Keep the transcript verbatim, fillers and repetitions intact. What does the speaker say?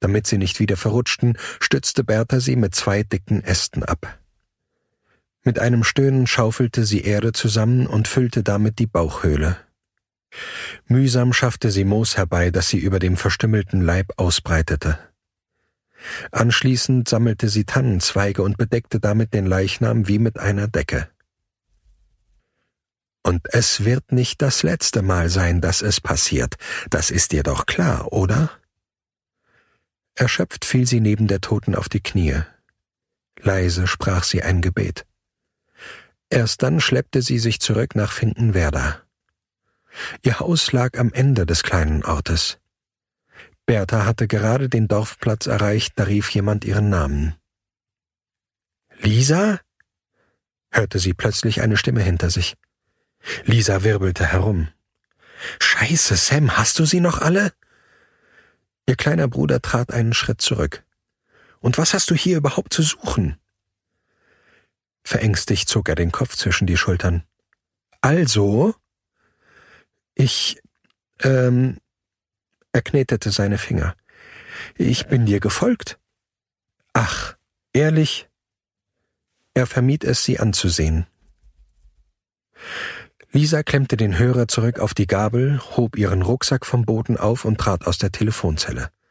Damit sie nicht wieder verrutschten, stützte Bertha sie mit zwei dicken Ästen ab. Mit einem Stöhnen schaufelte sie Erde zusammen und füllte damit die Bauchhöhle. Mühsam schaffte sie Moos herbei, das sie über dem verstümmelten Leib ausbreitete. Anschließend sammelte sie Tannenzweige und bedeckte damit den Leichnam wie mit einer Decke. »Und es wird nicht das letzte Mal sein, dass es passiert. Das ist dir doch klar, oder?« Erschöpft fiel sie neben der Toten auf die Knie. Leise sprach sie ein Gebet. Erst dann schleppte sie sich zurück nach Finkenwerder. Ihr Haus lag am Ende des kleinen Ortes. Bertha hatte gerade den Dorfplatz erreicht, da rief jemand ihren Namen. »Lisa?« hörte sie plötzlich eine Stimme hinter sich. Lisa wirbelte herum. »Scheiße, Sam, hast du sie noch alle?« Ihr kleiner Bruder trat einen Schritt zurück. »Und was hast du hier überhaupt zu suchen?« Verängstigt zog er den Kopf zwischen die Schultern. »Also?« »Ich, ähm...« Er knetete seine Finger. »Ich bin dir gefolgt.« »Ach, ehrlich?« Er vermied es, sie anzusehen. Lisa klemmte den Hörer zurück auf die Gabel, hob ihren Rucksack vom Boden auf und trat aus der Telefonzelle.